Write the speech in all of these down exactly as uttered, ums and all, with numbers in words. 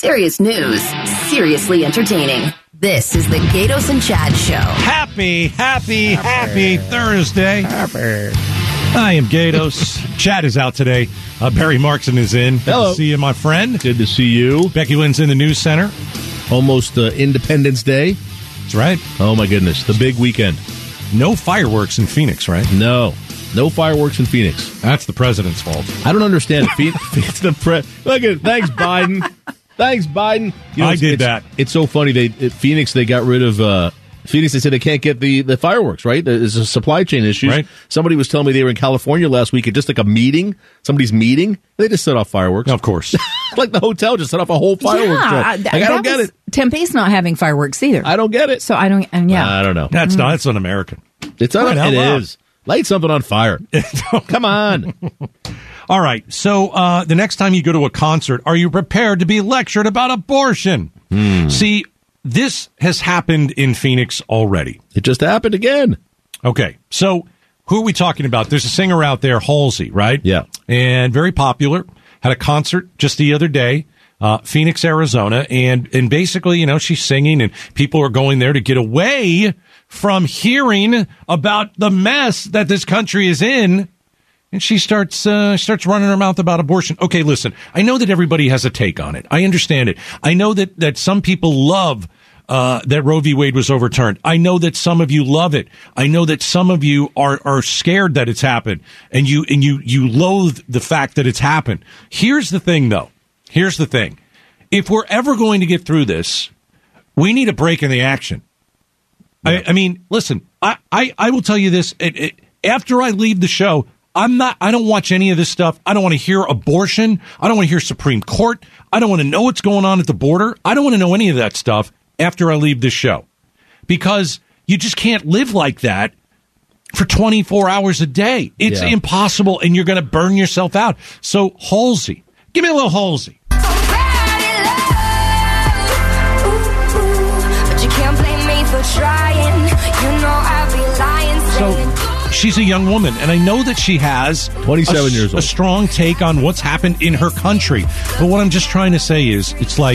Serious news, seriously entertaining. This is the Gatos and Chad Show. Happy, happy, happy, happy Thursday. Happy. I am Gatos. Chad is out today. Uh, Barry Markson is in. Good Hello. to see you, my friend. Good to see you. Becky Lynn's in the news center. Almost uh, Independence Day. That's right. Oh, my goodness. The big weekend. No fireworks in Phoenix, right? No. No fireworks in Phoenix. That's the president's fault. I don't understand. It's the pre- Look at Thanks, Biden. Thanks, Biden. You know, I it's, did it's, that. It's so funny. They at Phoenix, they got rid of... Uh, Phoenix, they said they can't get the, the fireworks, right? There's a supply chain issue. Right. Somebody was telling me they were in California last week at just like a meeting, somebody's meeting. They just set off fireworks. Of course. Like the hotel just set off a whole fireworks yeah, show. I, Like, I don't get was, it. Tempe's not having fireworks either. I don't get it. So I don't, and yeah. I don't know. That's not, that's un-American. It's un- Right, it how is. Light something on fire. Come on. All right. So uh, the next time you go to a concert, are you prepared to be lectured about abortion? Hmm. See, this has happened in Phoenix already. It just happened again. Okay. So who are we talking about? There's a singer out there, Halsey, right? Yeah. And very popular. Had a concert just the other day, uh, Phoenix, Arizona. And, and basically, you know, she's singing and people are going there to get away from hearing about the mess that this country is in. And she starts uh, starts running her mouth about abortion. Okay, listen, I know that everybody has a take on it. I understand it. I know that, that some people love uh, that Roe v. Wade was overturned. I know that some of you love it. I know that some of you are, are scared that it's happened, and you and you you loathe the fact that it's happened. Here's the thing, though. Here's the thing. If we're ever going to get through this, we need a break in the action. Yeah. I, I mean, listen, I, I, I will tell you this. It, it, after I leave the show, I'm not, I don't watch any of this stuff. I don't want to hear abortion. I don't want to hear Supreme Court. I don't want to know what's going on at the border. I don't want to know any of that stuff after I leave this show, because you just can't live like that for twenty-four hours a day. It's Yeah. impossible, and you're going to burn yourself out. So Halsey, give me a little Halsey. So she's a young woman, and I know that she has twenty-seven a, years old. a strong take on what's happened in her country. But what I'm just trying to say is, it's like,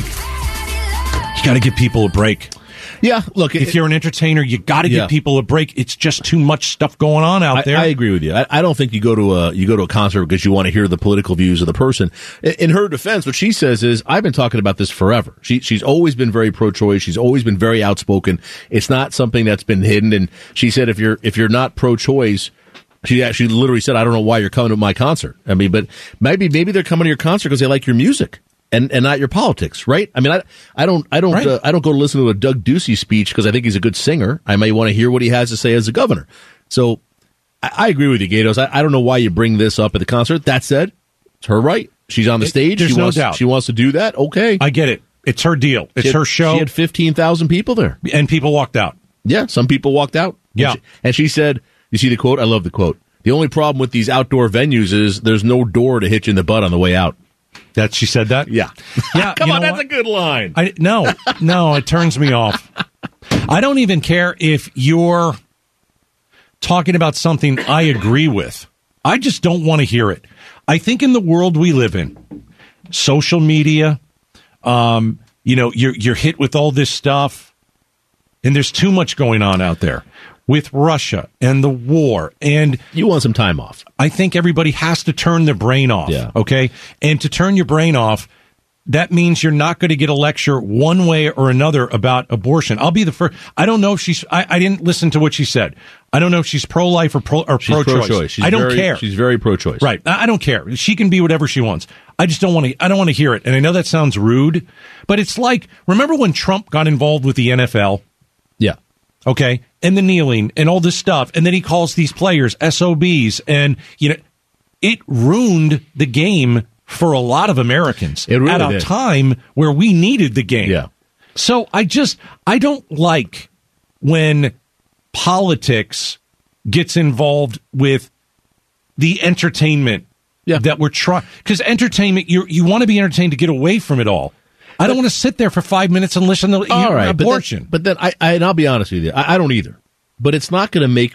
you got to give people a break. Yeah, look. If it, you're an entertainer, you got to Yeah. give people a break. It's just too much stuff going on out I, there. I agree with you. I, I don't think you go to a you go to a concert because you want to hear the political views of the person. In, in her defense, what she says is, "I've been talking about this forever." She she's always been very pro-choice. She's always been very outspoken. It's not something that's been hidden. And she said, if you're if you're not pro-choice, she actually literally said, "I don't know why you're coming to my concert." I mean, but maybe maybe they're coming to your concert because they like your music. And and not your politics, right? I mean, I I don't I don't Right. uh, I don't go to listen to a Doug Ducey speech because I think he's a good singer. I may want to hear what he has to say as a governor. So I, I agree with you, Gatos. I, I don't know why you bring this up at the concert. That said, it's her right. She's on the It- stage. there's she no wants, doubt. She wants to do that. Okay, I get it. It's her deal. It's She had- her show. She had fifteen thousand people there. And people walked out. Yeah, some people walked out. Yeah. and she, and she said, "You see the quote? I love the quote. The only problem with these outdoor venues is there's no door to hit you in the butt on the way out." That she said that? Yeah, Yeah. Come you on, know that's what? a good line. I, no, no, it turns me off. I don't even care if you're talking about something I agree with. I just don't want to hear it. I think in the world we live in, social media, um, you know, you're you're hit with all this stuff, and there's too much going on out there with Russia and the war, and You want some time off. I think everybody has to turn their brain off. Yeah. Okay. And to turn your brain off, that means you're not going to get a lecture one way or another about abortion. I'll be the first. I don't know if she's, I, I didn't listen to what she said. I don't know if she's pro-life or, pro, or She's pro-choice. pro-choice. She's I don't very, care. She's very pro-choice. Right. I I don't care. She can be whatever she wants. I just don't want to, I don't want to hear it. And I know that sounds rude, but it's like, remember when Trump got involved with the N F L? Yeah. Okay, and the kneeling and all this stuff, and then he calls these players S O Bs, and you know, it ruined the game for a lot of Americans It really at a did. time where we needed the game. Yeah. So I just I don't like when politics gets involved with the entertainment Yeah. that we're trying, because entertainment, you you want to be entertained to get away from it all. I don't want to sit there for five minutes and listen to All right, abortion. But then, but then I, I, and I'll be honest with you, I, I don't either. But it's not going to make me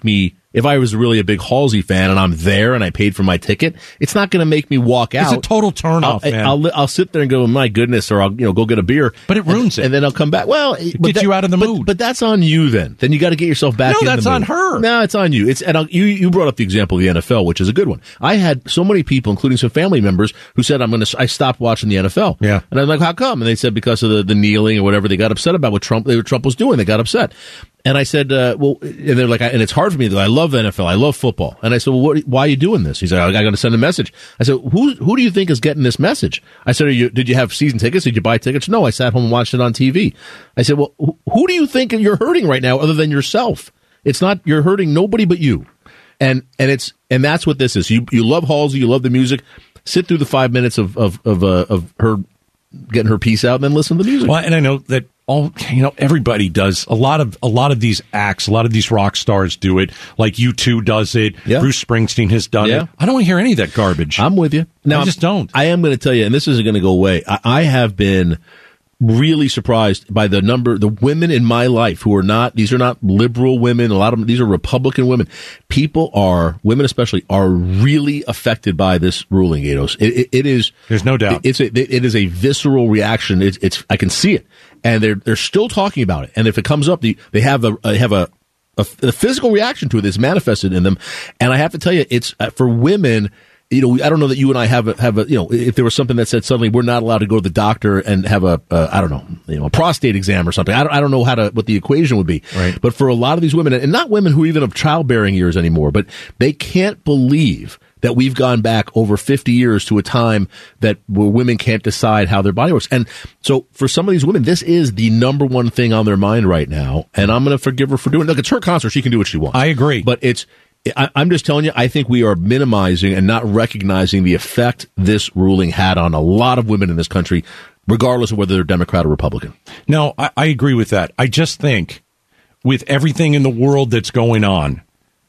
If I was really a big Halsey fan and I'm there and I paid for my ticket, it's not going to make me walk out. It's a total turnoff, I'll, man. I'll, I'll sit there and go, my goodness, or I'll you know go get a beer. But it ruins and, it. And then I'll come back. Well, it but gets that, you out of the but, mood. But that's on you then. Then you got to get yourself back No, in the mood. that's on her. No, it's on you. It's and I'll, you you brought up the example of the N F L, which is a good one. I had so many people, including some family members, who said I'm going to. I stopped watching the N F L. Yeah. And I'm like, how come? And they said because of the, the kneeling or whatever. They got upset about what Trump what Trump was doing. They got upset. And I said, uh, well, and they're like, and it's hard for me. I love the N F L. I love football. And I said, well, what, why are you doing this? He's like, I got to send a message. I said, who who do you think is getting this message? I said, are you, did you have season tickets? Did you buy tickets? No, I sat home and watched it on T V. I said, well, who, who do you think you're hurting right now other than yourself? It's not, you're hurting nobody but you. And, and it's, and that's what this is. You, you love Halsey. You love the music. Sit through the five minutes of, of, of, uh, of her getting her piece out and then listen to the music. Well, and I know that all, you know, everybody does a lot of, a lot of these acts, a lot of these rock stars do it. Like U two does it. Yeah. Bruce Springsteen has done Yeah. it. I don't want to hear any of that garbage. I'm with you. Now, I just don't. I am going to tell you, and this isn't going to go away. I, I have been really surprised by the number, the women in my life who are not, these are not liberal women. A lot of them, these are Republican women. People are, women especially, are really affected by this ruling, Gatos. It, it, it is. There's no doubt. It's a, it is a visceral reaction. It's, it's, I can see it. And they're, they're still talking about it. And if it comes up, they, they have a, they have a, a, a physical reaction to it that's manifested in them. And I have to tell you, it's uh, for women. You know, I don't know that you and I have a, have a, you know, if there was something that said suddenly we're not allowed to go to the doctor and have a, uh, I don't know, you know, a prostate exam or something. I don't, I don't know how to, what the equation would be. Right. But for a lot of these women, and not women who even have childbearing years anymore, but they can't believe that we've gone back over fifty years to a time that where women can't decide how their body works. And so for some of these women, this is the number one thing on their mind right now. And I'm going to forgive her for doing it. Look, it's her concert. She can do what she wants. I agree. But it's, I, I'm just telling you, I think we are minimizing and not recognizing the effect this ruling had on a lot of women in this country, regardless of whether they're Democrat or Republican. No, I, I agree with that. I just think with everything in the world that's going on,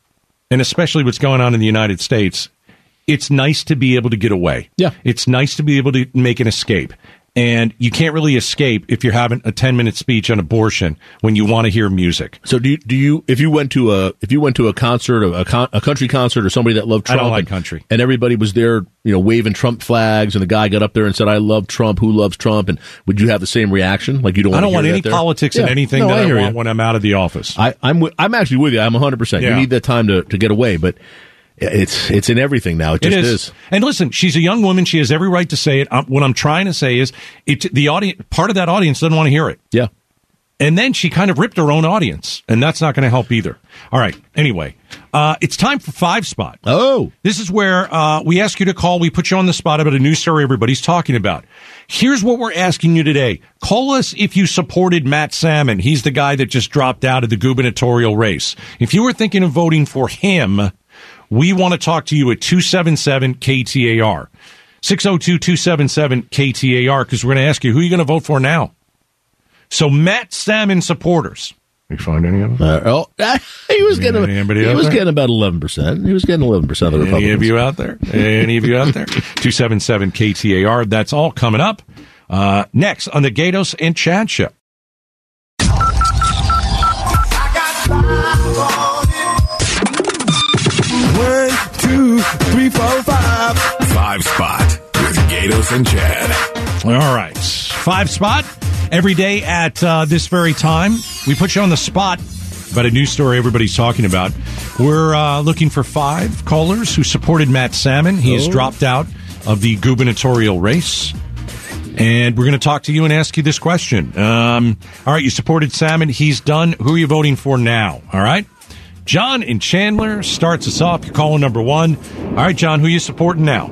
and especially what's going on in the United States, it's nice to be able to get away. Yeah. It's nice to be able to make an escape. And you can't really escape if you're having a ten minute speech on abortion when you want to hear music. So do you, do you, if you went to a, if you went to a concert, a, con, a country concert or somebody that loved Trump. I don't like and, country. And everybody was there, you know, waving Trump flags and the guy got up there and said, I love Trump. Who loves Trump? And would you have the same reaction? Like you don't want I don't to want hear any that there? politics Yeah. in anything No, that I I, hear want you. when I'm out of the office. I, I'm, w- I'm actually with you. I'm one hundred percent. Yeah. You need that time to, to get away, but it's, it's in everything now. It just It is. is. And listen, she's a young woman. She has every right to say it. Um, what I'm trying to say is it, the audience, part of that audience doesn't want to hear it. Yeah. And then she kind of ripped her own audience, and that's not going to help either. All right. Anyway, uh, it's time for Five Spot. Oh. This is where uh, we ask you to call. We put you on the spot about a news story everybody's talking about. Here's what we're asking you today. Call us if you supported Matt Salmon. He's the guy that just dropped out of the gubernatorial race. If you were thinking of voting for him, we want to talk to you at two seven seven K T A R. six oh two, two seven seven K T A R, because we're going to ask you, who are you going to vote for now? So Matt Salmon supporters. You find any of them? Uh, oh, he was getting, Anybody he out was there? getting about eleven percent. He was getting eleven percent of the Any Republicans. of you out there? Any of you out there? two seven seven K T A R. That's all coming up. Uh, next on the Gatos and Chad Show. One, two, three, four, five. Five Spot with Gatos and Chad. All right. Five Spot. Every day at uh, this very time, we put you on the spot about a news story everybody's talking about. We're uh, looking for five callers who supported Matt Salmon. He has Oh. dropped out of the gubernatorial race. And we're going to talk to you and ask you this question. Um, all right, you supported Salmon. He's done. Who are you voting for now? All right. John in Chandler starts us off. You're calling number one. All right, John, who are you supporting now?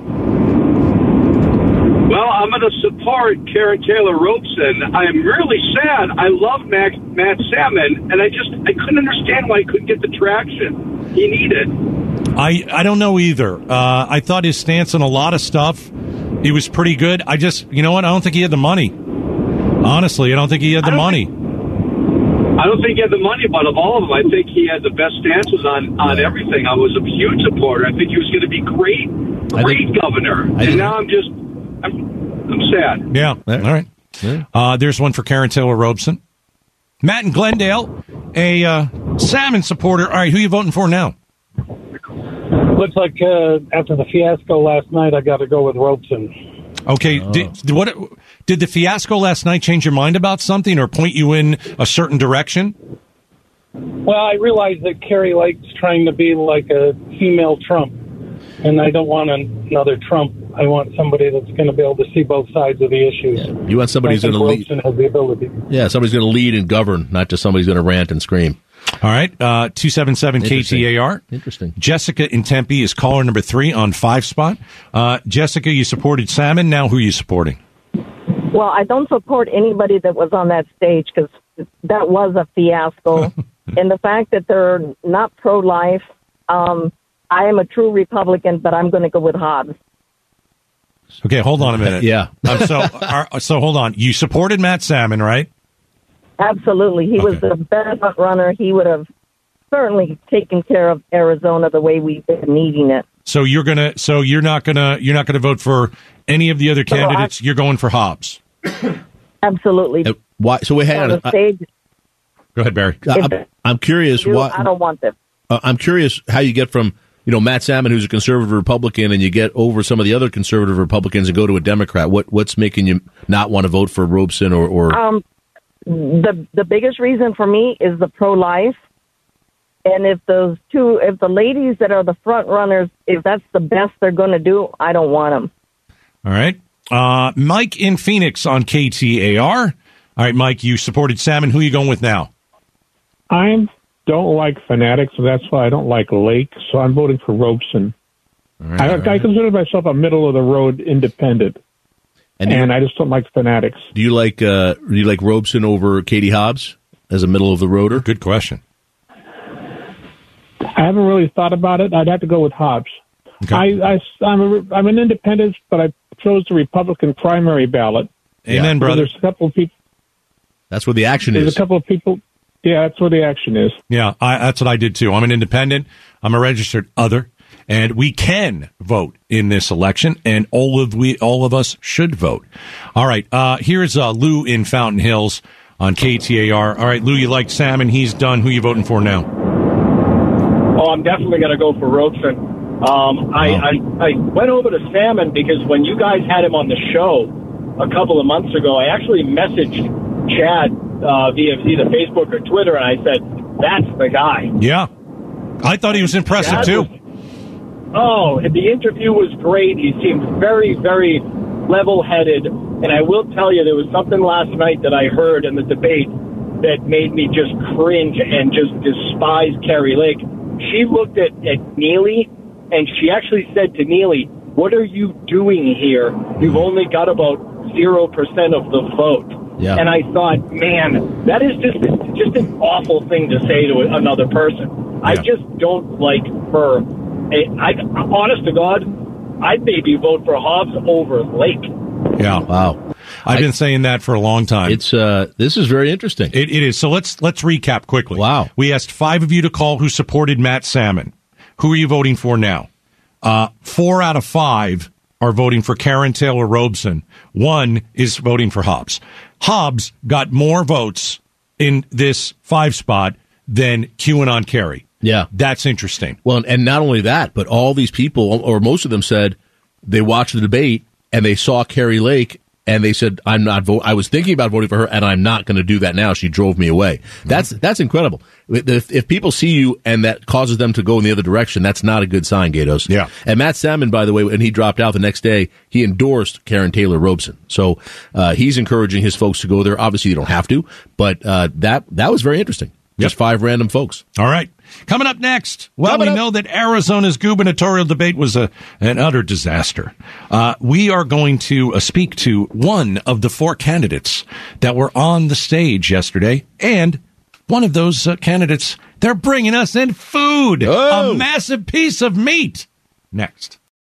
Well, I'm going to support Karen Taylor Robeson. I'm really sad. I love Matt, Matt Salmon, and I just I couldn't understand why he couldn't get the traction he needed. I, I don't know either. Uh, I thought his stance on a lot of stuff, he was pretty good. I just, you know what? I don't think he had the money. Honestly, I don't think he had the I don't money. Think, I don't think he had the money, but of all of them, I think he had the best stances on, on everything. I was a huge supporter. I think he was going to be great, I great think- governor. I and think- now I'm just, I'm, I'm sad. Yeah. All right. Yeah. Uh, there's one for Karen Taylor Robeson. Matt in Glendale, a uh, Salmon supporter. All right, who are you voting for now? Looks like uh, after the fiasco last night, I got to go with Robeson. Okay, oh. did, what, did the fiasco last night change your mind about something or point you in a certain direction? Well, I realize that Carrie Lake's trying to be like a female Trump, and I don't want another Trump. I want somebody that's going to be able to see both sides of the issues. Yeah. You want somebody who's going to lead. Has the ability. Yeah, somebody's going to lead and govern, not just somebody's going to rant and scream. All right, uh, two seven seven K T A R. Interesting. Jessica in Tempe is caller number three on five spot. Uh, Jessica, you supported Salmon. Now who are you supporting? Well, I don't support anybody that was on that stage because that was a fiasco. And the fact that they're not pro-life, um, I am a true Republican, but I'm going to go with Hobbs. Okay, hold on a minute. Yeah. um, so, are, so hold on. You supported Matt Salmon, right? Absolutely. He okay. was the best front runner. He would have certainly taken care of Arizona the way we've been needing it. So you're gonna. So you're not gonna. You're not gonna vote for any of the other candidates. No, I, you're going for Hobbs. Absolutely. Uh, why? So wait, hang on. on. Stage, Go ahead, Barry. Uh, I'm, I'm curious. do, why? I don't want them. Uh, I'm curious how you get from you know Matt Salmon, who's a conservative Republican, and you get over some of the other conservative Republicans and go to a Democrat. What What's making you not want to vote for Robeson or? or um, the the biggest reason for me is the pro-life. And if those two, if the ladies that are the front runners, if that's the best they're going to do, I don't want them. All right. Uh, Mike in Phoenix on K T A R. All right, Mike, you supported Salmon. Who are you going with now? I don't like fanatics, so that's why I don't like Lake, so I'm voting for Robeson. All right, I, all right. I consider myself a middle-of-the-road independent, and, and I just don't like fanatics. Do you like uh, do you like Robeson over Katie Hobbs as a middle-of-the-roader? Good question. I haven't really thought about it. I'd have to go with Hobbs. Okay. I, I, I'm, a, I'm an independent, but I chose the Republican primary ballot. Amen, Yeah. brother. There's a couple of people. That's where the action There's is. a couple of people. Yeah, that's where the action is. Yeah, I, that's what I did too. I'm an independent. I'm a registered other, and we can vote in this election, and all of we, all of us, should vote. All right, uh, here's uh, Lou in Fountain Hills on K T A R. All right, Lou, you like Salmon? He's done. Who are you voting for now? Oh, I'm definitely going to go for Robeson. Um, I, I I went over to Salmon because when you guys had him on the show a couple of months ago, I actually messaged Chad uh, via either Facebook or Twitter, and I said, that's the guy. Yeah. I thought he was impressive, Chad too. Was, oh, the interview was great. He seemed very, very level-headed. And I will tell you, there was something last night that I heard in the debate that made me just cringe and just despise Carrie Lake. She looked at, at Neely, and she actually said to Neely, what are you doing here? You've only got about zero percent of the vote. Yeah. And I thought, man, that is just just an awful thing to say to another person. Yeah. I just don't like her. I, I, honest to God, I'd maybe vote for Hobbs over Lake. Yeah. Wow. I've I, been saying that for a long time. It's uh, this is very interesting. It, it is. So let's let's recap quickly. Wow. We asked five of you to call who supported Matt Salmon. Who are you voting for now? Uh, four out of five are voting for Karen Taylor Robeson. One is voting for Hobbs. Hobbs got more votes in this five spot than QAnon Kerry. Yeah. That's interesting. Well, and not only that, but all these people, or most of them, said they watched the debate and they saw Carrie Lake and they said, "I'm not vote. I was thinking about voting for her, and I'm not going to do that now. She drove me away." Mm-hmm. That's that's incredible. If, if people see you and that causes them to go in the other direction, that's not a good sign, Gatos. Yeah. And Matt Salmon, by the way, when he dropped out the next day, he endorsed Karen Taylor Robeson. So uh, he's encouraging his folks to go there. Obviously, you don't have to, but uh, that that was very interesting. Just yep. five random folks. All right. Coming up next, well, Coming we up. know that Arizona's gubernatorial debate was a, an utter disaster. Uh, we are going to uh, speak to one of the four candidates that were on the stage yesterday, and one of those uh, candidates, they're bringing us in food, oh. a massive piece of meat. Next.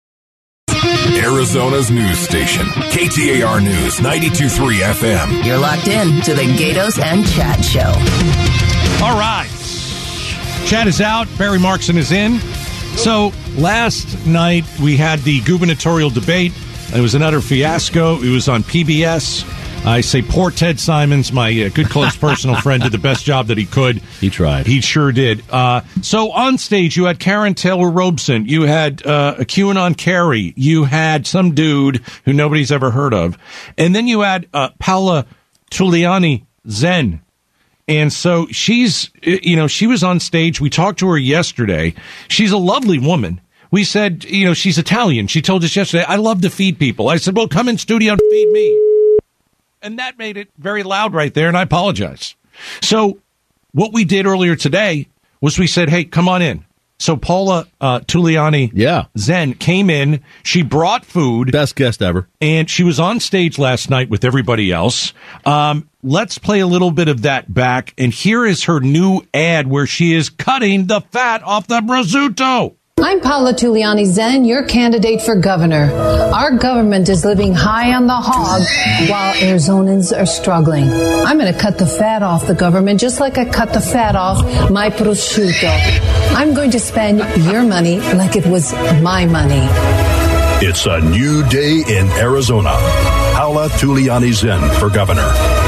Arizona's news station, K T A R News, ninety-two point three F M. You're locked in to the Gatos and Chad Show. All right. Chad is out. Barry Markson is in. So last night we had the gubernatorial debate. It was an utter fiasco. It was on P B S. I say poor Ted Simons, my uh, good close personal friend, did the best job that he could. He tried. He sure did. Uh, so on stage, you had Karen Taylor Robeson. You had uh, a QAnon Carrie. You had some dude who nobody's ever heard of. And then you had uh, Paula Tuliani Zen. And so she's, you know, she was on stage. We talked to her yesterday. She's a lovely woman. We said, you know, she's Italian. She told us yesterday, I love to feed people. I said, well, come in studio and feed me. And that made it very loud right there, and I apologize. So what we did earlier today was we said, hey, come on in. So Paula uh, Tuliani yeah. Zen came in. She brought food. Best guest ever. And she was on stage last night with everybody else. Um, let's play a little bit of that back. And here is her new ad where she is cutting the fat off the prosciutto. I'm Paula Tuliani Zen, your candidate for governor. Our government is living high on the hog while Arizonans are struggling. I'm going to cut the fat off the government just like I cut the fat off my prosciutto. I'm going to spend your money like it was my money. It's a new day in Arizona. Paula Tuliani Zen for governor.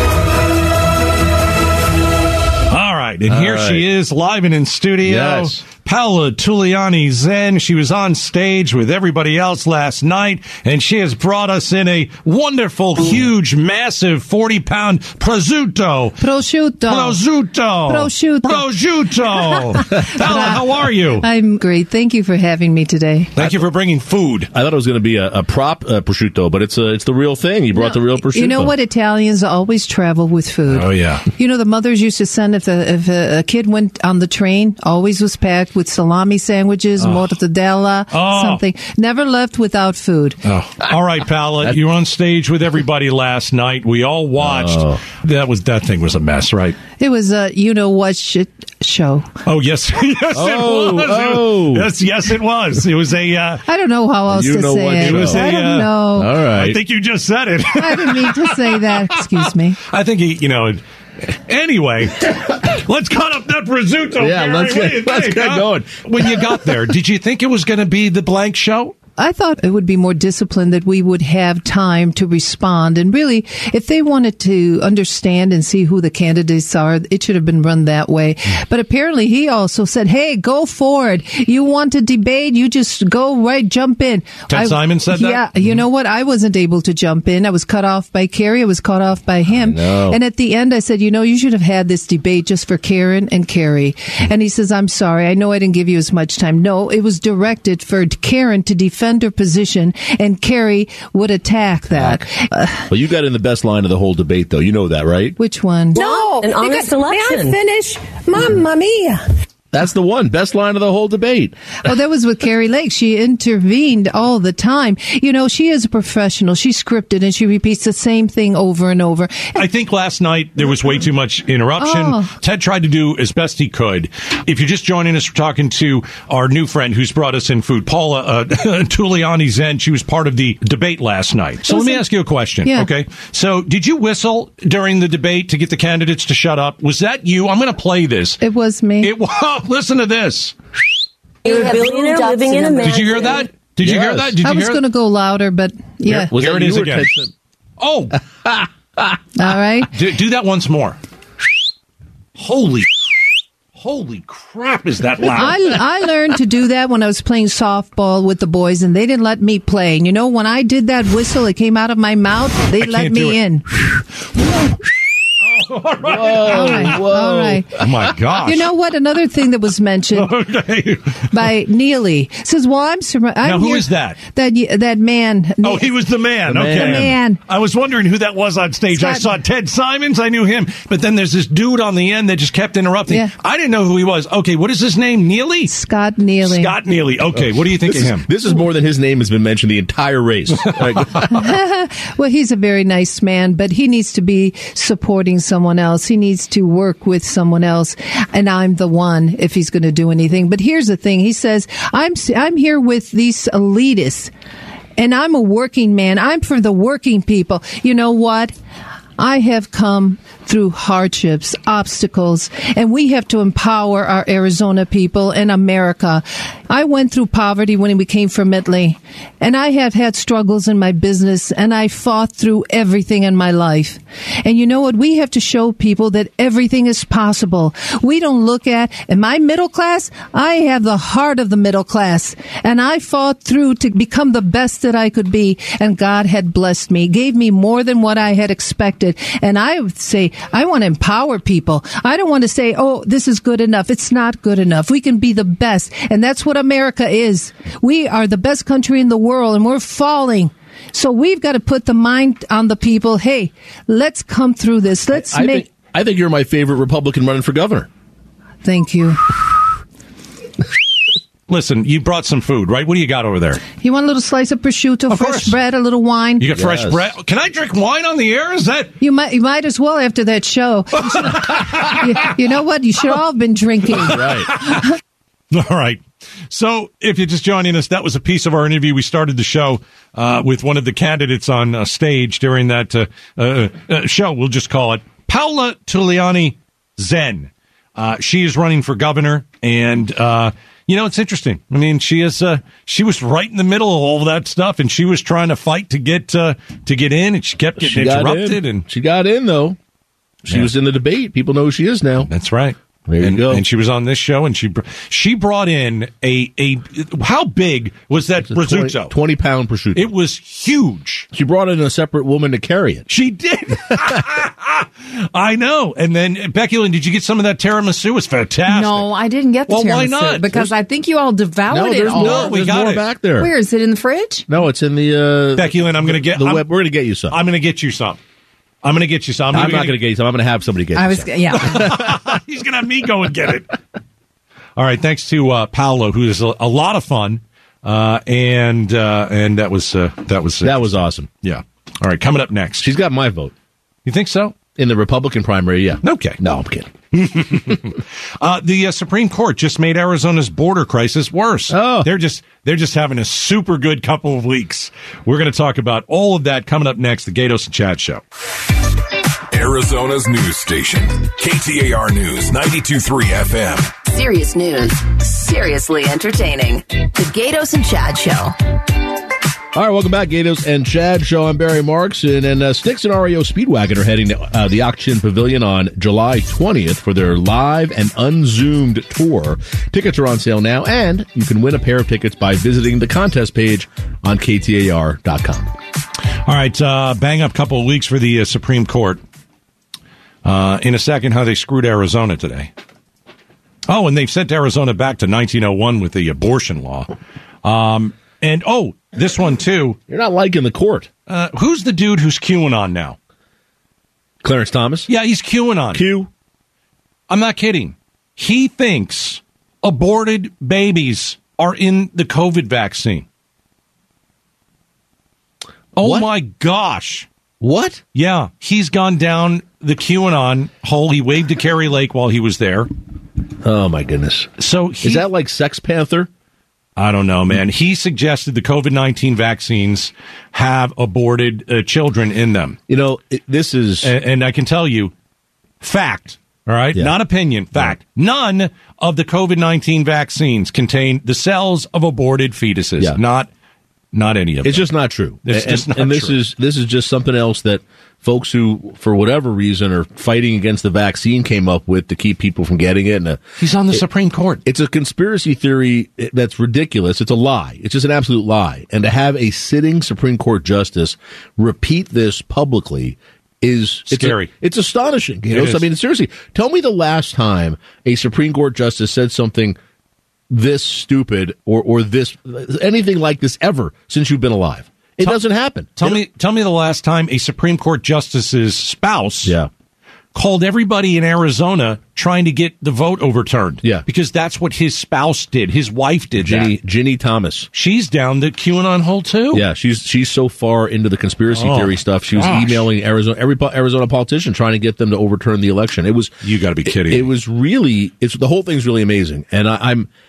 All right, and All here right. she is live and in studio. Yes. Paula Tuliani Zen. She was on stage with everybody else last night, and she has brought us in a wonderful, huge, massive forty-pound prosciutto. Prosciutto. Prosciutto. Prosciutto. Prosciutto. Paula, how are you? I'm great. Thank you for having me today. Thank you for bringing food. I thought it was going to be a, a prop uh, prosciutto, but it's a, it's the real thing. You brought No, the real prosciutto. You know what? Italians always travel with food. Oh, yeah. You know, the mothers used to send, if a, if a, a kid went on the train, always was packed with salami sandwiches, Oh. mortadella, Oh. something. Never left without food. Oh. All right, Paula, you were on stage with everybody last night. We all watched. Oh. That was that thing was a mess, right? It was a you-know-what shit show. Oh, yes. yes, Oh, it was. oh. Yes, yes, it was. It was a... Uh, I don't know how else You to know say what it. show. It was a, I don't uh, know. All right. I think you just said it. I didn't mean to say that. Excuse me. I think, he, you know... Anyway, let's cut up that prosciutto. Yeah, Gary. let's What do get- you let's think, get huh? going. When you got there, did you think it was going to be the blank show? I thought it would be more disciplined, that we would have time to respond. And really, if they wanted to understand and see who the candidates are, it should have been run that way. But apparently he also said, hey, go forward. You want to debate, you just go right, jump in. Ted I, Simon said that? Yeah. You know what? I wasn't able to jump in. I was cut off by Carrie. I was cut off by him. know. And at the end, I said, you know, you should have had this debate just for Karen and Carrie. And he says, I'm sorry. I know I didn't give you as much time. No, it was directed for Karen to defend her position, and Carrie would attack that. Uh, Well, you got in the best line of the whole debate, though. You know that, right? which one? No, an honest election. May I finish? Mamma mia. That's the one. Best line of the whole debate. Oh, that was with Carrie Lake. She intervened all the time. You know, she is a professional. She's scripted, and she repeats the same thing over and over. I think last night there was way too much interruption. Oh. Ted tried to do as best he could. If you're just joining us, we're talking to our new friend who's brought us in food, Paula uh, Tuliani Zen. She was part of the debate last night. So let me ask you a question. Yeah. Okay. So did you whistle during the debate to get the candidates to shut up? Was that you? I'm going to play this. It was me. It was. Listen to this. You're a billionaire living in a mansion. Did you hear that? Did you hear Yes. that? Did I you was hear going to go louder, but yeah. Was Here that it is you or again. Ted Sim- Oh, All right. do, do that once more. Holy, holy crap! Is that loud? I, I learned to do that when I was playing softball with the boys, and they didn't let me play. And you know, when I did that whistle, it came out of my mouth. They I let can't do me it. in. All right. All right. whoa. All right. Oh my gosh! You know what? Another thing that was mentioned Okay. by Neely says, "Well, I'm surrounded." Now, who is that? That y- that man. Oh, he was the man. The okay. man. The man. I was wondering who that was on stage. I Scott- saw Ted Simons. I knew him. But then there's this dude on the end that just kept interrupting. Yeah. I didn't know who he was. Okay, what is his name? Neely? Scott Neely. Scott Neely. Okay, what do you think This of is, him? this is more than his name has been mentioned the entire race. Like, Well, he's a very nice man, but he needs to be supporting someone else. He needs to work with someone else, and I'm the one if he's going to do anything. But here's the thing. He says, I'm I'm here with these elitists, and I'm a working man. I'm for the working people. You know what? I have come through hardships, obstacles, and we have to empower our Arizona people and America. I went through poverty when we came from Italy, and I have had struggles in my business, and I fought through everything in my life. And you know what? We have to show people that everything is possible. We don't look at, am I middle class? I have the heart of the middle class, and I fought through to become the best that I could be, and God had blessed me, gave me more than what I had expected. And I would say, I want to empower people. I don't want to say, oh, this is good enough. It's not good enough. We can be the best. And that's what America is. We are the best country in the world, and we're falling. So we've got to put the mind on the people. Hey, let's come through this. Let's I make. Think, I think you're my favorite Republican running for governor. Thank you. Listen, you brought some food, right? What do you got over there? You want a little slice of prosciutto, Of fresh course. bread, a little wine? You got fresh bread? Can I drink wine on the air? Is that... You might, you might as well after that show. you, you know what? You should all have been drinking. Right. All right. So if you're just joining us, that was a piece of our interview. We started the show uh, with one of the candidates on uh, stage during that uh, uh, uh, show. We'll just call it Paola Tuliani Zen. Uh, she is running for governor, and uh, you know, it's interesting. I mean, she is uh, she was right in the middle of all that stuff, and she was trying to fight to get uh, to get in, and she kept getting She got interrupted. in. And she got in though. She Yeah. was in the debate. People know who she is now. That's right. There you and, go. And she was on this show, and she br- she brought in a a how big was that prosciutto? twenty pound prosciutto. It was huge. She brought in a separate woman to carry it. She did. I know. And then Becky Lynn, did you get some of that tiramisu? It was fantastic. No, I didn't get the Well, tiramisu why not? because There's- I think you all devoured No, it there's all. more. No, we there's got more it. back there. Where is it in the fridge? No, it's in the uh, Becky Lynn, I'm going to get the I'm, web. We're going to get you some. I'm going to get you some. I'm going to get you some. I'm not going to get you some. I'm going to have somebody get I you was, some. yeah. He's going to have me go and get it. All right. Thanks to uh, Paolo, who is a, a lot of fun. Uh, and uh, and that was uh, that was uh, That was awesome. yeah. All right. Coming up next. She's got my vote. You think so? In the Republican primary, yeah. Okay. No, I'm kidding. Uh, the uh, Supreme Court just made Arizona's border crisis worse. Oh. They're just they're just having a super good couple of weeks. We're going to talk about all of that coming up next. The Gatos and Chad Show. Arizona's news station. K T A R News, ninety-two point three F M. Serious news. Seriously entertaining. The Gatos and Chad Show. All right, welcome back, Gatos and Chad Show. I'm Barry Marks, and, and uh, Styx and R E O Speedwagon are heading to uh, the Auction Pavilion on July twentieth for their live and unzoomed tour. Tickets are on sale now, and you can win a pair of tickets by visiting the contest page on K T A R dot com. All right, uh, bang up couple of weeks for the uh, Supreme Court. Uh, in a second, how they screwed Arizona today. Oh, and they've sent Arizona back to nineteen oh one with the abortion law. Um, and, oh, this one, too. You're not liking the court. Uh, who's the dude who's QAnon now? Clarence Thomas? Yeah, he's QAnon. Q? I'm not kidding. He thinks aborted babies are in the COVID vaccine. Oh, What? my gosh. What? Yeah, he's gone down the QAnon hole. He waved to Carrie Lake while he was there. Oh, my goodness. So he, Is that like Sex Panther? I don't know, man. He suggested the COVID nineteen vaccines have aborted uh, children in them. You know, it, this is... And, and I can tell you, fact, all right? Yeah. Not opinion, fact. None of the COVID nineteen vaccines contain the cells of aborted fetuses. Yeah. Not not any of It's them. just not true. It's and, just not and this true. is this is just something else that folks who, for whatever reason, are fighting against the vaccine came up with to keep people from getting it. And uh, He's on the it- Supreme Court. It's a conspiracy theory that's ridiculous. It's a lie. It's just an absolute lie. And to have a sitting Supreme Court justice repeat this publicly is it's Scary. A, it's astonishing. You It know? is. So, I mean, seriously, tell me the last time a Supreme Court justice said something this stupid or or this anything like this ever since you've been alive. It Tell- doesn't happen. Tell It- me, tell me the last time a Supreme Court justice's spouse Yeah. called everybody in Arizona trying to get the vote overturned. Yeah. Because that's what his spouse did. His wife did Ginny that. Ginny Thomas. She's down the QAnon hole too. Yeah, she's she's so far into the conspiracy Oh, theory stuff. She was gosh. emailing Arizona every po- Arizona politician trying to get them to overturn the election. It was You got to be kidding. It, it was really it's the whole thing's really amazing, and I, I'm.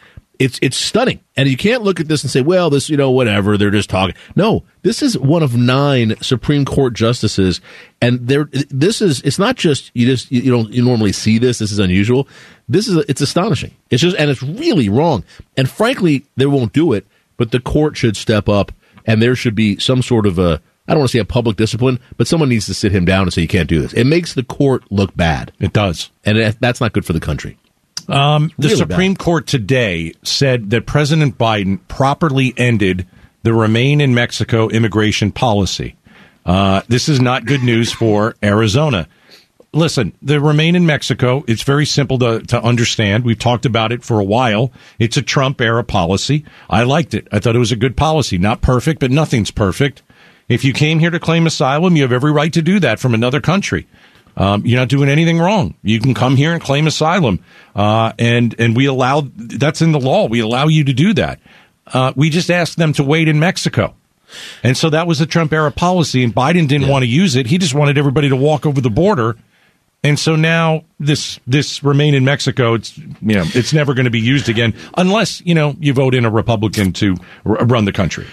It's it's stunning. And you can't look at this and say, well, this, you know, whatever, they're just talking. No, this is one of nine Supreme Court justices. And there, this is, it's not just, you just, you don't, you normally see this. This is unusual. This is, it's astonishing. It's just, and it's really wrong. And frankly, they won't do it, but the court should step up and there should be some sort of a, I don't want to say a public discipline, but someone needs to sit him down and say, you can't do this. It makes the court look bad. It does. And it, that's not good for the country. Um, the Really Supreme bad. Court today said that President Biden properly ended the Remain in Mexico immigration policy. Uh, this is not good news for Arizona. Listen, the Remain in Mexico, it's very simple to, to understand. We've talked about it for a while. It's a Trump-era policy. I liked it. I thought it was a good policy. Not perfect, but nothing's perfect. If you came here to claim asylum, you have every right to do that from another country. Um, you're not doing anything wrong. You can come here and claim asylum, uh, and and we allow that's in the law. We allow you to do that. Uh, we just asked them to wait in Mexico, and so that was the Trump era policy. And Biden didn't yeah. want to use it. He just wanted everybody to walk over the border. And so now this this Remain in Mexico, it's you know it's never going to be used again unless you know you vote in a Republican to r- run the country.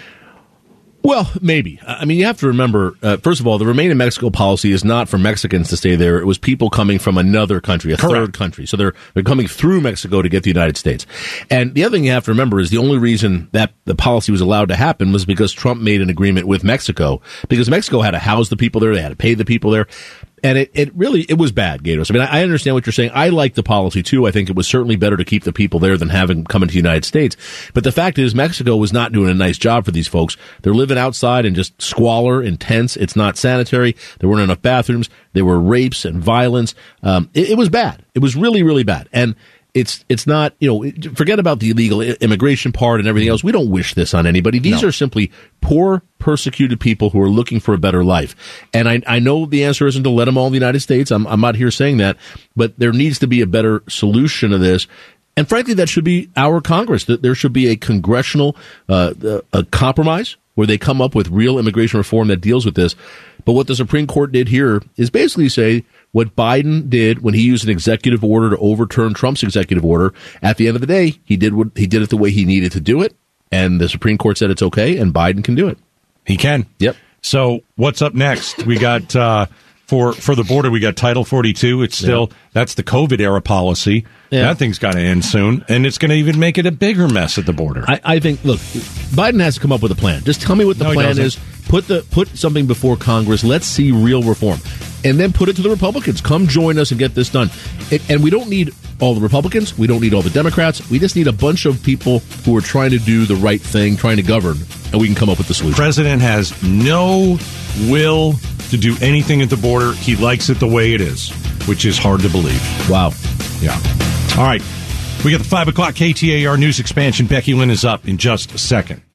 Well, maybe. I mean, you have to remember, uh, first of all, the Remain in Mexico policy is not for Mexicans to stay there. It was people coming from another country, a Correct. third country. So they're they're coming through Mexico to get the United States. And the other thing you have to remember is the only reason that the policy was allowed to happen was because Trump made an agreement with Mexico, because Mexico had to house the people there, they had to pay the people there. And it, it really, it was bad, Gatos. I mean, I understand what you're saying. I like the policy, too. I think it was certainly better to keep the people there than having them come into the United States. But the fact is, Mexico was not doing a nice job for these folks. They're living outside in just squalor and tents. It's not sanitary. There weren't enough bathrooms. There were rapes and violence. Um, it, it was bad. It was really, really bad. And It's it's not, you know, forget about the illegal immigration part and everything else. We don't wish this on anybody. These No. are simply poor, persecuted people who are looking for a better life. And I, I know the answer isn't to let them all in the United States. I'm, I'm not here saying that. But there needs to be a better solution to this. And frankly, that should be our Congress. That there should be a congressional uh, a compromise where they come up with real immigration reform that deals with this. But what the Supreme Court did here is basically say what Biden did when he used an executive order to overturn Trump's executive order. At the end of the day, he did what he did it the way he needed to do it, and the Supreme Court said it's okay, and Biden can do it. He can. Yep. So what's up next? We got uh, for for the border. We got Title forty-two. It's still yeah. that's the COVID era policy. Yeah. That thing's got to end soon, and it's going to even make it a bigger mess at the border. I, I think. Look, Biden has to come up with a plan. Just tell me what the no, plan is. Put the put something before Congress. Let's see real reform, and then put it to the Republicans. Come join us and get this done. It, and we don't need all the Republicans. We don't need all the Democrats. We just need a bunch of people who are trying to do the right thing, trying to govern, and we can come up with the solution. The president has no will to do anything at the border. He likes it the way it is, which is hard to believe. Wow. Yeah. All right. We got the five o'clock K T A R News Expansion. Becky Lynn is up in just a second.